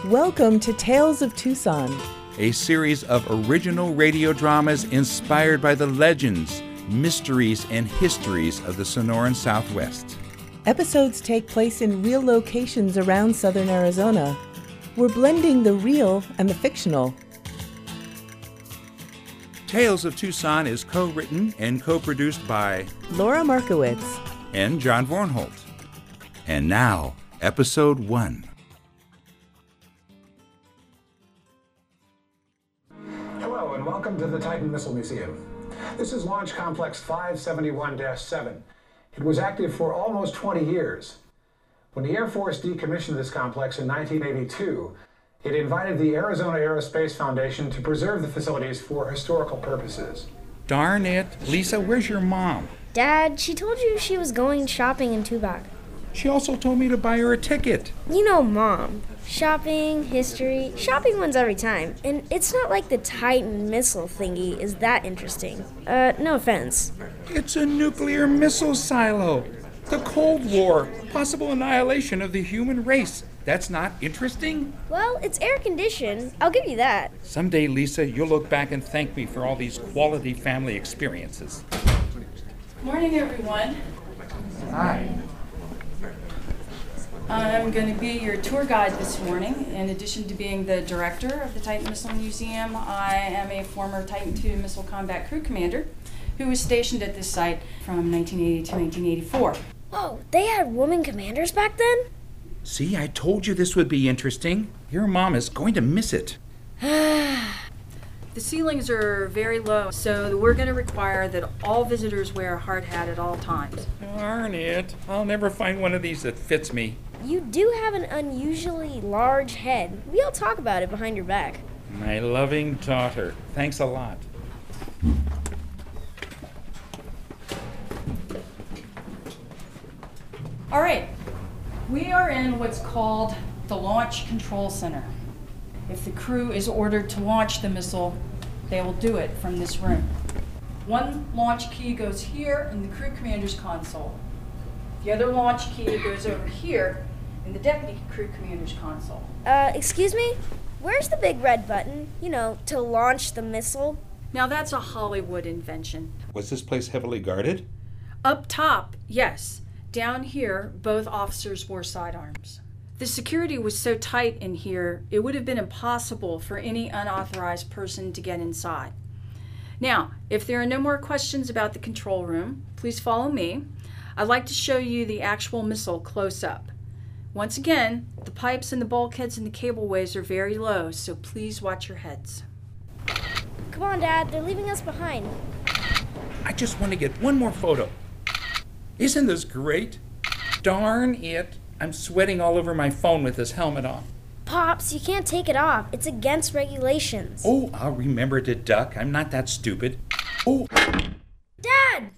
Welcome to Tales of Tucson, a series of original radio dramas inspired by the legends, mysteries, and histories of the Sonoran Southwest. Episodes take place in real locations around southern Arizona. We're blending the real and the fictional. Tales of Tucson is co-written and co-produced by Laura Markowitz and John Vornholt. And now, Episode 1. Hello and welcome to the Titan Missile Museum. This is Launch Complex 571-7. It was active for almost 20 years. When the Air Force decommissioned this complex in 1982, it invited the Arizona Aerospace Foundation to preserve the facilities for historical purposes. Darn it. Lisa, where's your mom? Dad, she told you she was going shopping in Tubac. She also told me to buy her a ticket. You know Mom. Shopping, history, shopping wins every time. And it's not like the Titan missile thingy is that interesting. No offense. It's a nuclear missile silo. The Cold War. Possible annihilation of the human race. That's not interesting? Well, it's air-conditioned. I'll give you that. Someday, Lisa, you'll look back and thank me for all these quality family experiences. Morning, everyone. Hi. I'm going to be your tour guide this morning. In addition to being the director of the Titan Missile Museum, I am a former Titan II Missile Combat Crew Commander who was stationed at this site from 1980 to 1984. Whoa, they had woman commanders back then? See, I told you this would be interesting. Your mom is going to miss it. The ceilings are very low, so we're going to require that all visitors wear a hard hat at all times. Darn it. I'll never find one of these that fits me. You do have an unusually large head. We all talk about it behind your back. My loving daughter. Thanks a lot. All right, we are in what's called the Launch Control Center. If the crew is ordered to launch the missile, they will do it from this room. One launch key goes here in the crew commander's console. The other launch key goes over here in the deputy crew commander's console. Excuse me? Where's the big red button? You know, to launch the missile? Now that's a Hollywood invention. Was this place heavily guarded? Up top, yes. Down here, both officers wore sidearms. The security was so tight in here, it would have been impossible for any unauthorized person to get inside. Now, if there are no more questions about the control room, please follow me. I'd like to show you the actual missile close up. Once again, the pipes and the bulkheads and the cableways are very low, so please watch your heads. Come on, Dad, they're leaving us behind. I just want to get one more photo. Isn't this great? Darn it. I'm sweating all over my phone with this helmet on. Pops, you can't take it off. It's against regulations. Oh, I'll remember to duck. I'm not that stupid. Oh. Dad!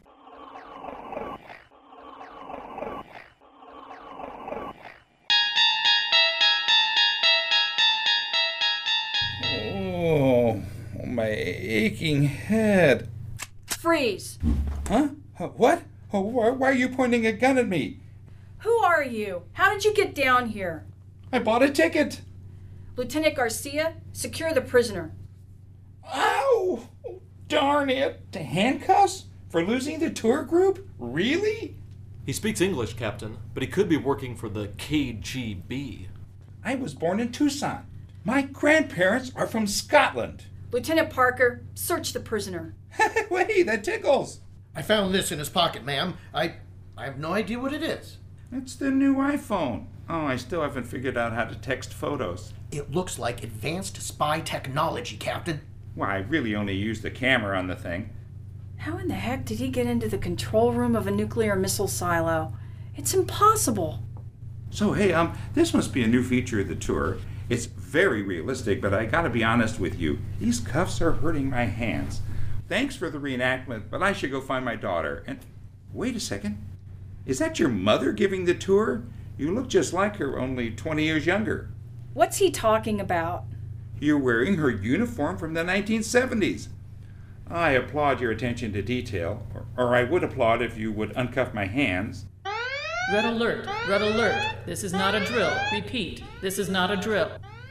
Oh, my aching head. Freeze! Huh? What? Oh, why are you pointing a gun at me? Who are you? How did you get down here? I bought a ticket. Lieutenant Garcia, secure the prisoner. Ow! Darn it. The handcuffs? For losing the tour group? Really? He speaks English, Captain, but he could be working for the KGB. I was born in Tucson. My grandparents are from Scotland. Lieutenant Parker, search the prisoner. Wait, that tickles. I found this in his pocket, ma'am. I have no idea what it is. It's the new iPhone. Oh, I still haven't figured out how to text photos. It looks like advanced spy technology, Captain. Well, I really only used the camera on the thing. How in the heck did he get into the control room of a nuclear missile silo? It's impossible. So, hey, this must be a new feature of the tour. It's very realistic, but I gotta be honest with you. These cuffs are hurting my hands. Thanks for the reenactment, but I should go find my daughter. And wait a second. Is that your mother giving the tour? You look just like her, only 20 years younger. What's he talking about? You're wearing her uniform from the 1970s. I applaud your attention to detail, or I would applaud if you would uncuff my hands. Red alert, red alert. This is not a drill. Repeat, this is not a drill.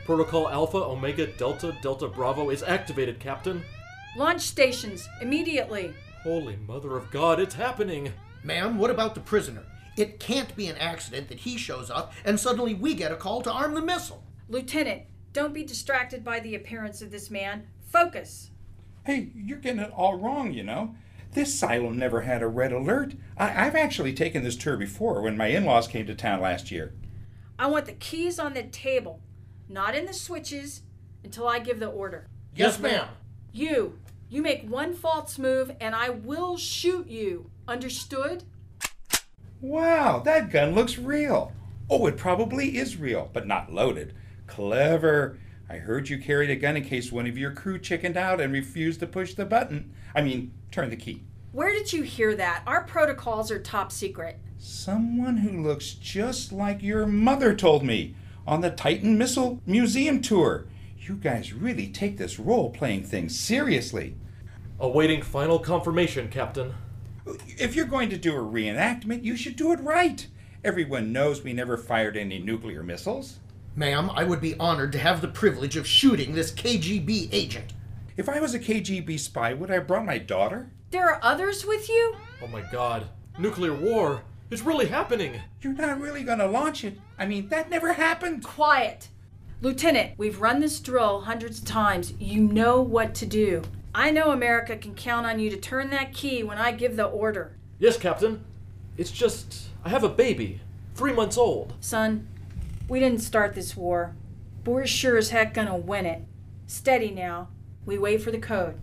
Protocol Alpha Omega Delta Delta Bravo is activated, Captain. Launch stations, immediately. Holy Mother of God, it's happening. Ma'am, what about the prisoner? It can't be an accident that he shows up and suddenly we get a call to arm the missile. Lieutenant, don't be distracted by the appearance of this man. Focus. Hey, you're getting it all wrong, you know. This silo never had a red alert. I've actually taken this tour before when my in-laws came to town last year. I want the keys on the table, not in the switches, until I give the order. Yes, ma'am. You make one false move and I will shoot you. Understood? Wow, that gun looks real. Oh, it probably is real, but not loaded. Clever. I heard you carried a gun in case one of your crew chickened out and refused to push the button. Turn the key. Where did you hear that? Our protocols are top secret. Someone who looks just like your mother told me on the Titan Missile Museum tour. You guys really take this role-playing thing seriously. Awaiting final confirmation, Captain. If you're going to do a reenactment, you should do it right. Everyone knows we never fired any nuclear missiles. Ma'am, I would be honored to have the privilege of shooting this KGB agent. If I was a KGB spy, would I have brought my daughter? There are others with you? Oh my God. Nuclear war. It's really happening. You're not really going to launch it. That never happened. Quiet. Lieutenant, we've run this drill hundreds of times. You know what to do. I know America can count on you to turn that key when I give the order. Yes, Captain. It's just, I have a baby. 3 months old. Son, we didn't start this war, but we're sure as heck gonna win it. Steady now. We wait for the code.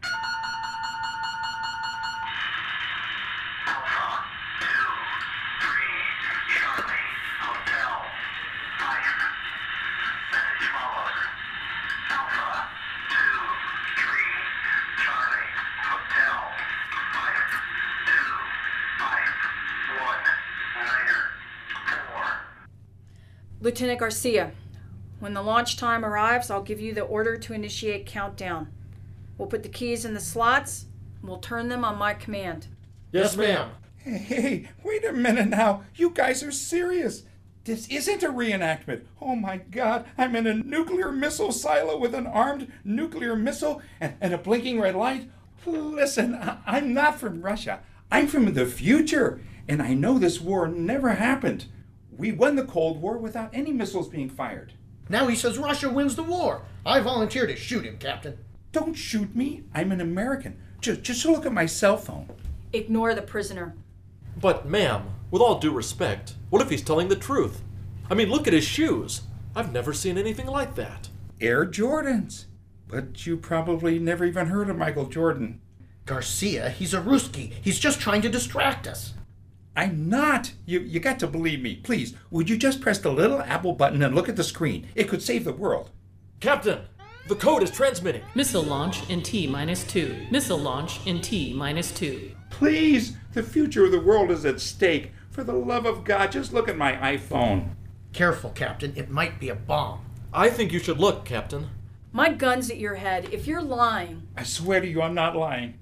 Lieutenant Garcia, when the launch time arrives, I'll give you the order to initiate countdown. We'll put the keys in the slots, and we'll turn them on my command. Yes, ma'am. Hey, wait a minute now. You guys are serious. This isn't a reenactment. Oh my God, I'm in a nuclear missile silo with an armed nuclear missile and a blinking red light. Listen, I'm not from Russia. I'm from the future, and I know this war never happened. We won the Cold War without any missiles being fired. Now he says Russia wins the war. I volunteer to shoot him, Captain. Don't shoot me. I'm an American. Just look at my cell phone. Ignore the prisoner. But, ma'am, with all due respect, what if he's telling the truth? Look at his shoes. I've never seen anything like that. Air Jordans. But you probably never even heard of Michael Jordan. Garcia, he's a Ruski. He's just trying to distract us. I'm not. You got to believe me. Please, would you just press the little Apple button and look at the screen? It could save the world. Captain, the code is transmitting. Missile launch in T-2. Missile launch in T-2. Please, the future of the world is at stake. For the love of God, just look at my iPhone. Careful, Captain. It might be a bomb. I think you should look, Captain. My gun's at your head. If you're lying... I swear to you, I'm not lying.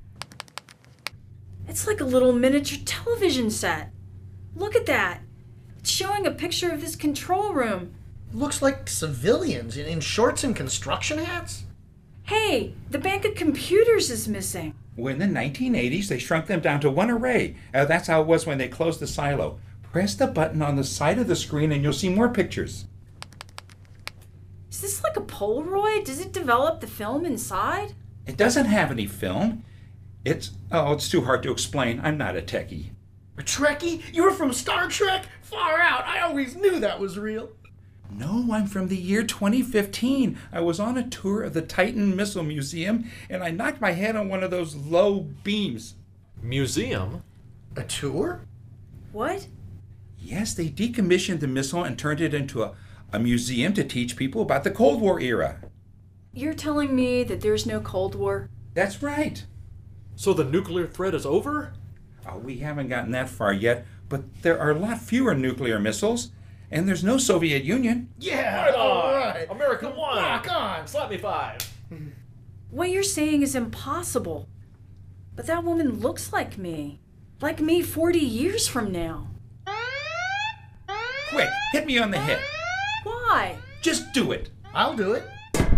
It's like a little miniature television set. Look at that. It's showing a picture of this control room. Looks like civilians in shorts and construction hats. Hey, the bank of computers is missing. Well, in the 1980s, they shrunk them down to one array. That's how it was when they closed the silo. Press the button on the side of the screen and you'll see more pictures. Is this like a Polaroid? Does it develop the film inside? It doesn't have any film. It's too hard to explain. I'm not a techie. A Trekkie? You were from Star Trek? Far out. I always knew that was real. No, I'm from the year 2015. I was on a tour of the Titan Missile Museum, and I knocked my head on one of those low beams. Museum? A tour? What? Yes, they decommissioned the missile and turned it into a museum to teach people about the Cold War era. You're telling me that there's no Cold War? That's right. So the nuclear threat is over? Oh, we haven't gotten that far yet, but there are a lot fewer nuclear missiles, and there's no Soviet Union. Yeah, Right on. all right. America won. Rock on. Slap me 5. What you're saying is impossible. But that woman looks like me. Like me 40 years from now. Quick, hit me on the head. Why? Just do it. I'll do it.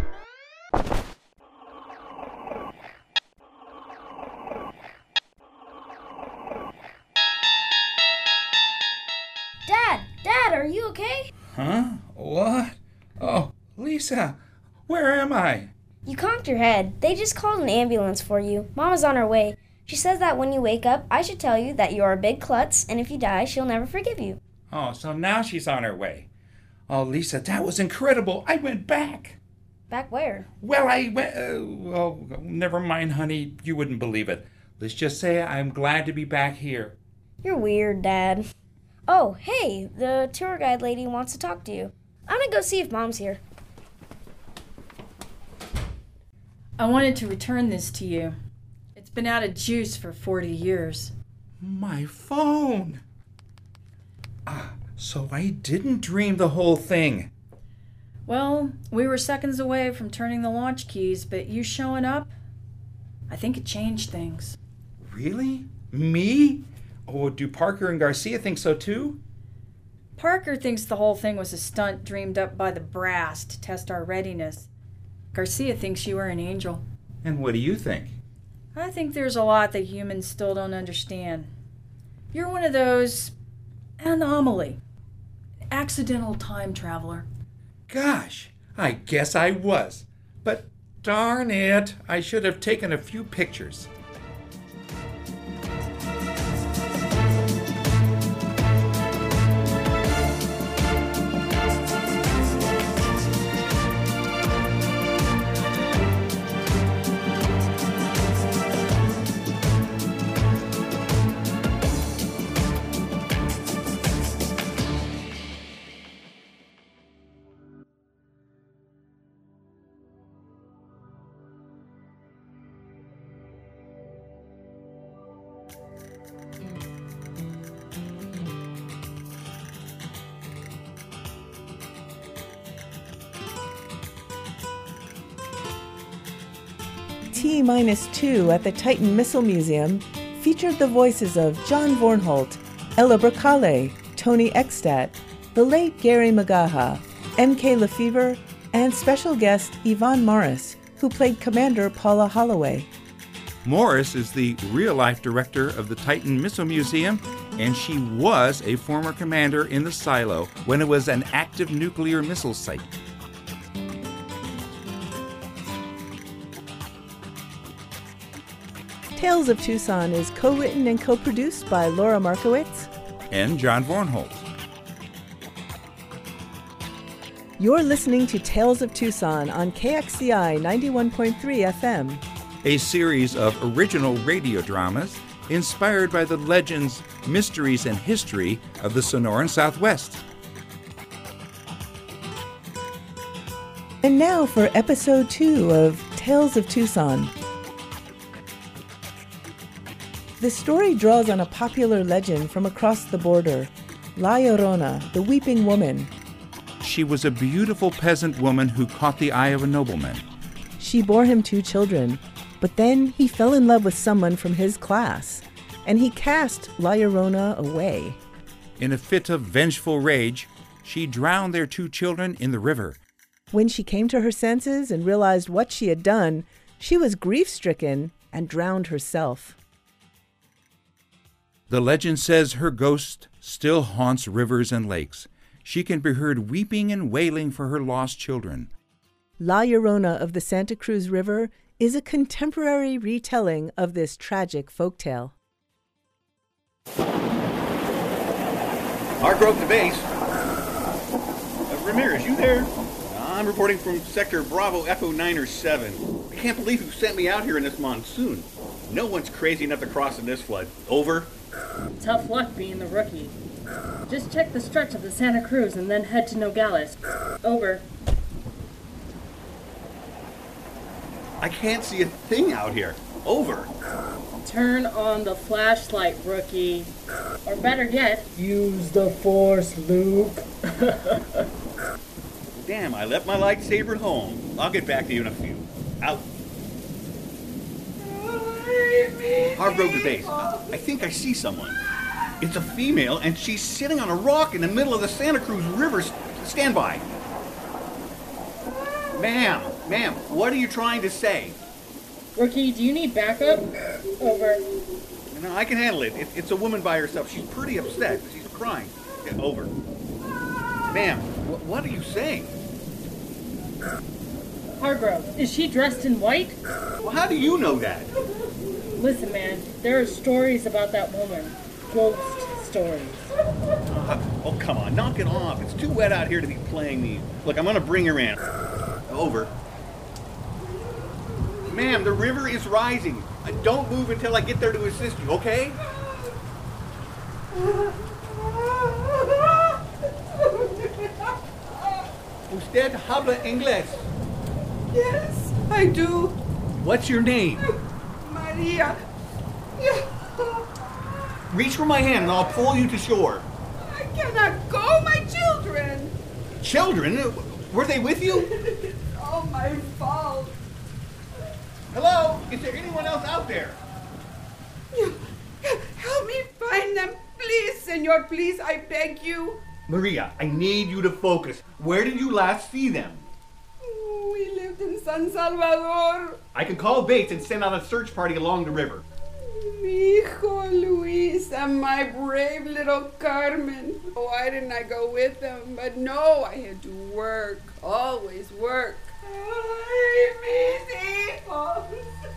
Dad, are you okay? Huh? What? Oh, Lisa, where am I? You conked your head. They just called an ambulance for you. Mama's on her way. She says that when you wake up, I should tell you that you're a big klutz, and if you die, she'll never forgive you. Oh, so now she's on her way. Oh, Lisa, that was incredible. I went back. Back where? Well, I went... never mind, honey. You wouldn't believe it. Let's just say I'm glad to be back here. You're weird, Dad. Oh, hey, the tour guide lady wants to talk to you. I'm gonna go see if Mom's here. I wanted to return this to you. It's been out of juice for 40 years. My phone. So I didn't dream the whole thing. Well, we were seconds away from turning the launch keys, but you showing up, I think it changed things. Really? Me? Oh, do Parker and Garcia think so too? Parker thinks the whole thing was a stunt dreamed up by the brass to test our readiness. Garcia thinks you were an angel. And what do you think? I think there's a lot that humans still don't understand. You're one of those anomaly, accidental time traveler. Gosh, I guess I was. But darn it, I should have taken a few pictures. T-2 at the Titan Missile Museum featured the voices of John Vornholt, Ella Bracale, Tony Ekstadt, the late Gary Magaha, M.K. Lefevre, and special guest Yvonne Morris, who played Commander Paula Holloway. Morris is the real-life director of the Titan Missile Museum, and she was a former commander in the silo when it was an active nuclear missile site. Tales of Tucson is co-written and co-produced by Laura Markowitz and John Vornholt. You're listening to Tales of Tucson on KXCI 91.3 FM. A series of original radio dramas inspired by the legends, mysteries, and history of the Sonoran Southwest. And now for episode 2 of Tales of Tucson. The story draws on a popular legend from across the border, La Llorona, the Weeping Woman. She was a beautiful peasant woman who caught the eye of a nobleman. She bore him 2 children, but then he fell in love with someone from his class, and he cast La Llorona away. In a fit of vengeful rage, she drowned their 2 children in the river. When she came to her senses and realized what she had done, she was grief-stricken and drowned herself. The legend says her ghost still haunts rivers and lakes. She can be heard weeping and wailing for her lost children. La Llorona of the Santa Cruz River is a contemporary retelling of this tragic folktale. Hargrove to base. Ramirez, you there? I'm reporting from Sector Bravo Echo 9 or 7. I can't believe who sent me out here in this monsoon. No one's crazy enough to cross in this flood. Over. Tough luck being the rookie. Just check the stretch of the Santa Cruz and then head to Nogales. Over. I can't see a thing out here. Over. Turn on the flashlight, rookie. Or better yet, use the Force, Luke. Damn, I left my lightsaber at home. I'll get back to you in a few. Out. Hargrove to base. I think I see someone. It's a female, and she's sitting on a rock in the middle of the Santa Cruz River. Stand by. Ma'am, what are you trying to say? Rookie, do you need backup? Over. No, I can handle it. It's a woman by herself. She's pretty upset. She's crying. Yeah, over. Ma'am, what are you saying? Hargrove, is she dressed in white? Well, how do you know that? Listen, man, there are stories about that woman. Ghost stories. Oh, come on, knock it off. It's too wet out here to be playing these. Look, I'm gonna bring her in. Over. Ma'am, the river is rising. Don't move until I get there to assist you, okay? Usted habla inglés? Yes, I do. What's your name? Maria. Reach for my hand and I'll pull you to shore. I cannot go, my children. Children? Were they with you? It's all my fault. Hello? Is there anyone else out there? Help me find them, please, senor, please, I beg you. Maria, I need you to focus. Where did you last see them? We lived in San Salvador. I can call Bates and send out a search party along the river. Mi hijo Luis and my brave little Carmen. Why didn't I go with them? But no, I had to work. Always work. Ay, mis hijos.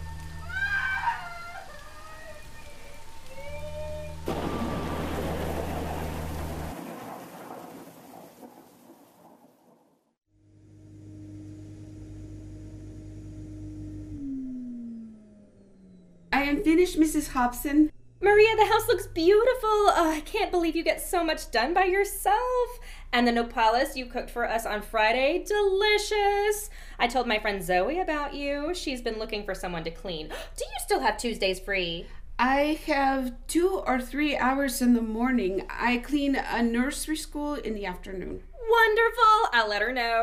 I am finished, Mrs. Hobson. Maria, the house looks beautiful. Oh, I can't believe you get so much done by yourself. And the nopales you cooked for us on Friday, delicious. I told my friend Zoe about you. She's been looking for someone to clean. Do you still have Tuesdays free? I have 2 or 3 hours in the morning. I clean a nursery school in the afternoon. Wonderful. I'll let her know.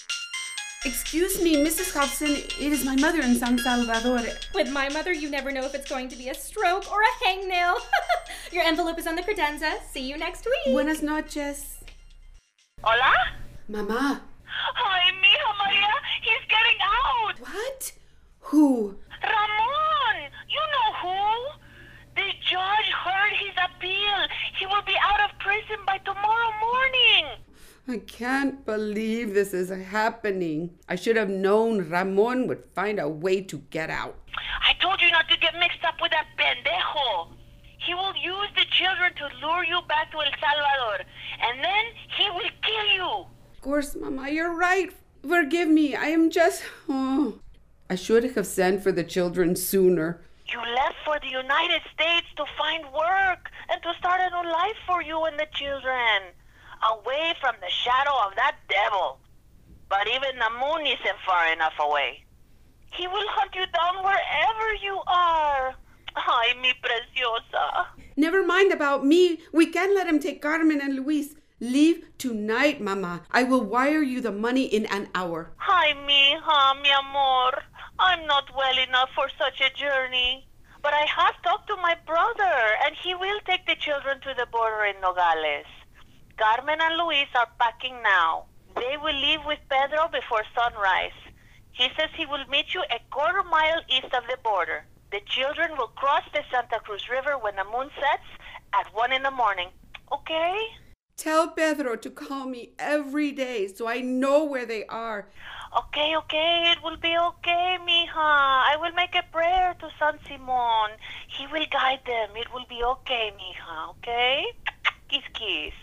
Excuse me, Mrs. Hobson, it is my mother in San Salvador. With my mother, you never know if it's going to be a stroke or a hangnail. Your envelope is on the credenza. See you next week. Buenas noches. Hola? Mama. Ay, mija Maria, he's getting out. What? Who? Ramon. You know who? The judge heard his appeal. He will be out of prison by tomorrow morning. I can't believe this is happening. I should have known Ramon would find a way to get out. I told you not to get mixed up with that pendejo. He will use the children to lure you back to El Salvador, and then he will kill you. Of course, Mama, you're right. Forgive me. I am just... Oh. I should have sent for the children sooner. You left for the United States to find work and to start a new life for you and the children. Away from the shadow of that devil. But even the moon isn't far enough away. He will hunt you down wherever you are. Ay, mi preciosa. Never mind about me. We can't let him take Carmen and Luis. Leave tonight, Mama. I will wire you the money in an hour. Ay, mija, mi amor. I'm not well enough for such a journey. But I have talked to my brother, and he will take the children to the border in Nogales. Carmen and Luis are packing now. They will leave with Pedro before sunrise. He says he will meet you a quarter mile east of the border. The children will cross the Santa Cruz River when the moon sets at 1 in the morning. Okay? Tell Pedro to call me every day so I know where they are. Okay, it will be okay, mija. I will make a prayer to San Simon. He will guide them. It will be okay, mija, okay? Kiss, kiss.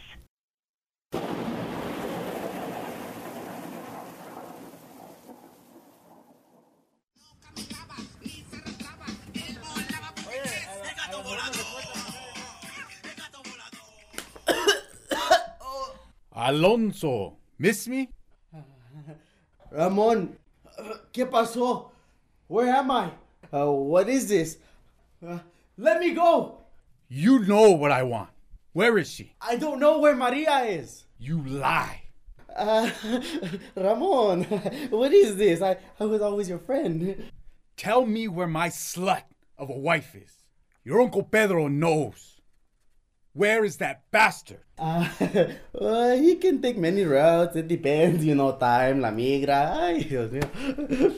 Alonso, miss me? Ramon, ¿qué pasó? Where am I? What is this? Let me go! You know what I want. Where is she? I don't know where Maria is. You lie. Ramon, what is this? I was always your friend. Tell me where my slut of a wife is. Your Uncle Pedro knows. Where is that bastard? He can take many routes. It depends, time, la migra. Ay, Dios mío.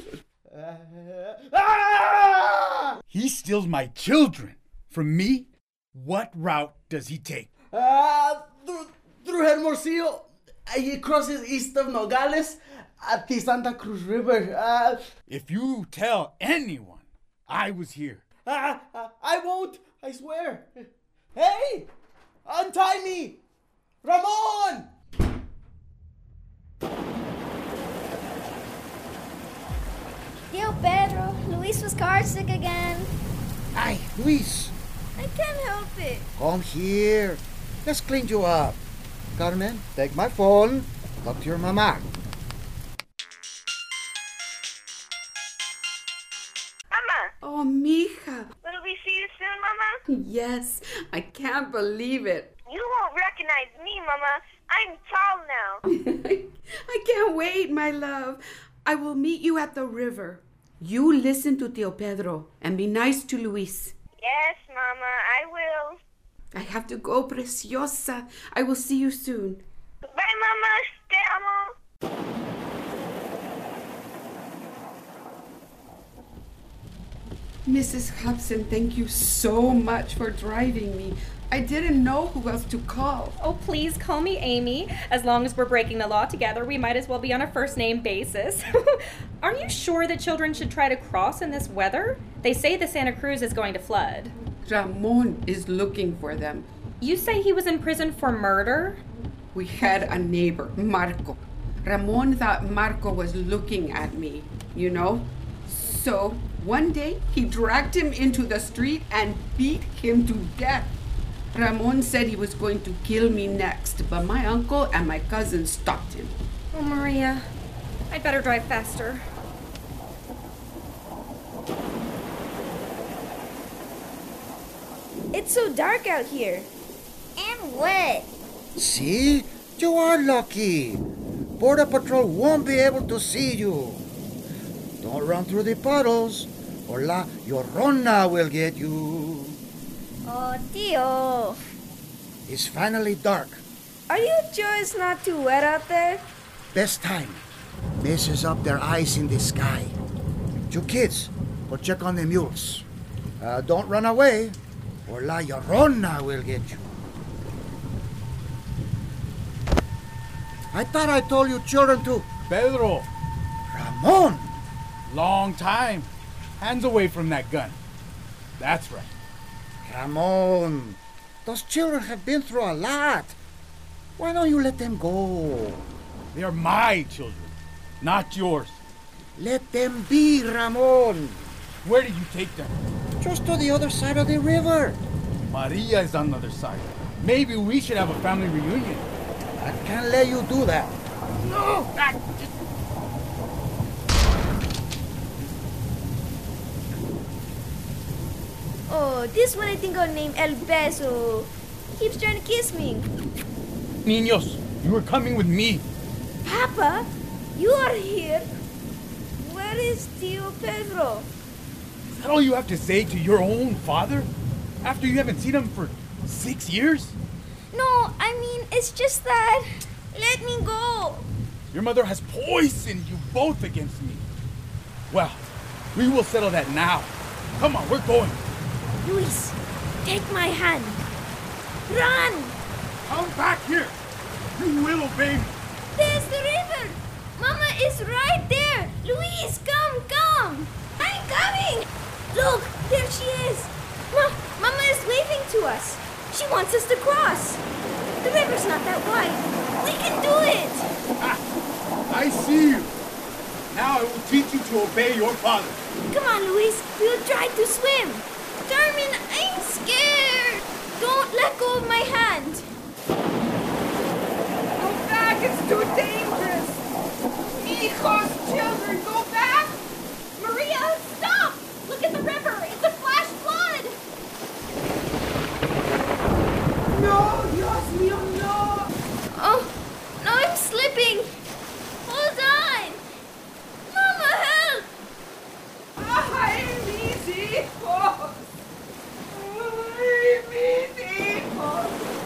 He steals my children from me? What route does he take? Through Hermosillo. He crosses east of Nogales at the Santa Cruz River. If you tell anyone I was here. I won't, I swear. Hey! Untie me! Ramon! Tío Pedro, Luis was car sick again. Ay, Luis, I can't help it. come here. Let's clean you up. Carmen, take my phone. Talk to your mama. Mama, Oh, mija. will we see you soon, Mama? Yes, I can't believe it. You won't recognize me, Mama. I'm tall now. I can't wait, my love. I will meet you at the river. You listen to Tío Pedro and be nice to Luis. Yes, Mama, I will. I have to go, preciosa. I will see you soon. Bye, Mama. Te amo. Mrs. Hobson, thank you so much for driving me. I didn't know who else to call. Oh, please call me Amy. As long as we're breaking the law together, we might as well be on a first name basis. Aren't you sure that children should try to cross in this weather? They say the Santa Cruz is going to flood. Ramon is looking for them. You say he was in prison for murder? We had a neighbor, Marco. Ramon thought Marco was looking at me, So one day he dragged him into the street and beat him to death. Ramon said he was going to kill me next, but my uncle and my cousin stopped him. Oh, Maria, I'd better drive faster. It's so dark out here. And wet. See? You are lucky. Border Patrol won't be able to see you. Don't run through the puddles, or La Llorona will get you. Oh, Tío. It's finally dark. Are you sure it's not too wet out there? Best time. Messes up their eyes in the sky. You kids, go check on the mules. Don't run away, or La Llorona will get you. I thought I told you children to... Pedro! Ramon! Long time. Hands away from that gun. That's right. Ramon, those children have been through a lot. Why don't you let them go? They are my children, not yours. Let them be, Ramon. Where did you take them? Just to the other side of the river. Maria is on the other side. Maybe we should have a family reunion. I can't let you do that. No! Oh, this one I think I'll name El Beso. He keeps trying to kiss me. Niños, you are coming with me. Papa, you are here. Where is Tío Pedro? Is that all you have to say to your own father? After you haven't seen him for 6 years? No, I mean, it's just that... Let me go. Your mother has poisoned you both against me. Well, we will settle that now. Come on, we're going. Luis, take my hand. Run! Come back here. You will obey me. There's the river. Mama is right there. Luis, come. I'm coming. Look, there she is. Mama is waving to us. She wants us to cross. The river's not that wide. We can do it. I see you. Now I will teach you to obey your father. Come on, Luis. We'll try to swim. Carmen, I'm scared. Don't let go of my hand. Go back, it's too dangerous. Hijos, children, go back. Maria, stop! Look at the river. It's a flash flood. No, Dios mío, no. Oh, no, I'm slipping. Hold on. Mama, help. Ay, mis hijos. Ay, mis hijos.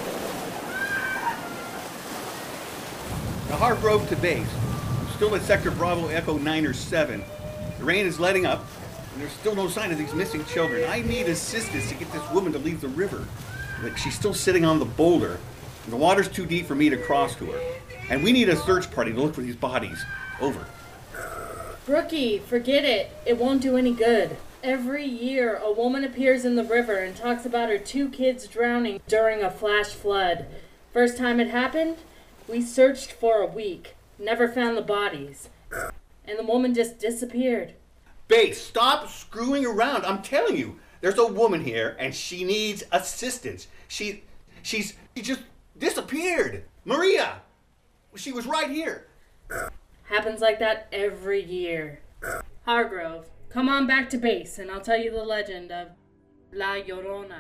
drove to base. I'm still at Sector Bravo Echo 9 or 7. The rain is letting up, and there's still no sign of these missing children. I need assistance to get this woman to leave the river. Like, she's still sitting on the boulder, and the water's too deep for me to cross to her. And we need a search party to look for these bodies. Over. Rookie, forget it. It won't do any good. Every year, a woman appears in the river and talks about her 2 kids drowning during a flash flood. First time it happened, we searched for a week. Never found the bodies. And the woman just disappeared. Base, stop screwing around. I'm telling you, there's a woman here and she needs assistance. She just disappeared. Maria! She was right here. Happens like that every year. Hargrove, come on back to base and I'll tell you the legend of La Llorona.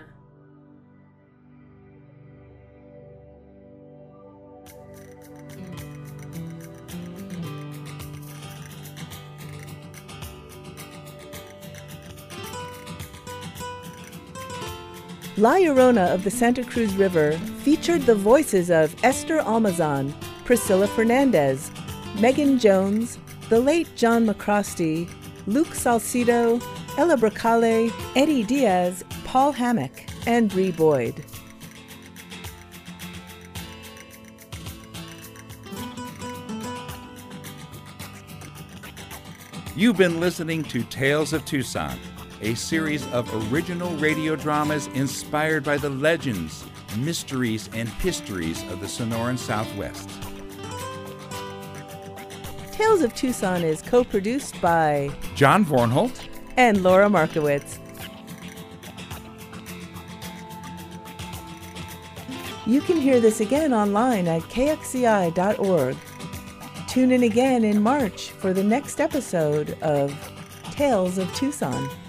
La Llorona of the Santa Cruz River featured the voices of Esther Almazan, Priscilla Fernandez, Megan Jones, the late John McCrosty, Luke Salcido, Ella Bracale, Eddie Diaz, Paul Hammock, and Bree Boyd. You've been listening to Tales of Tucson, a series of original radio dramas inspired by the legends, mysteries, and histories of the Sonoran Southwest. Tales of Tucson is co-produced by John Vornholt and Laura Markowitz. You can hear this again online at kxci.org. Tune in again in March for the next episode of Tales of Tucson.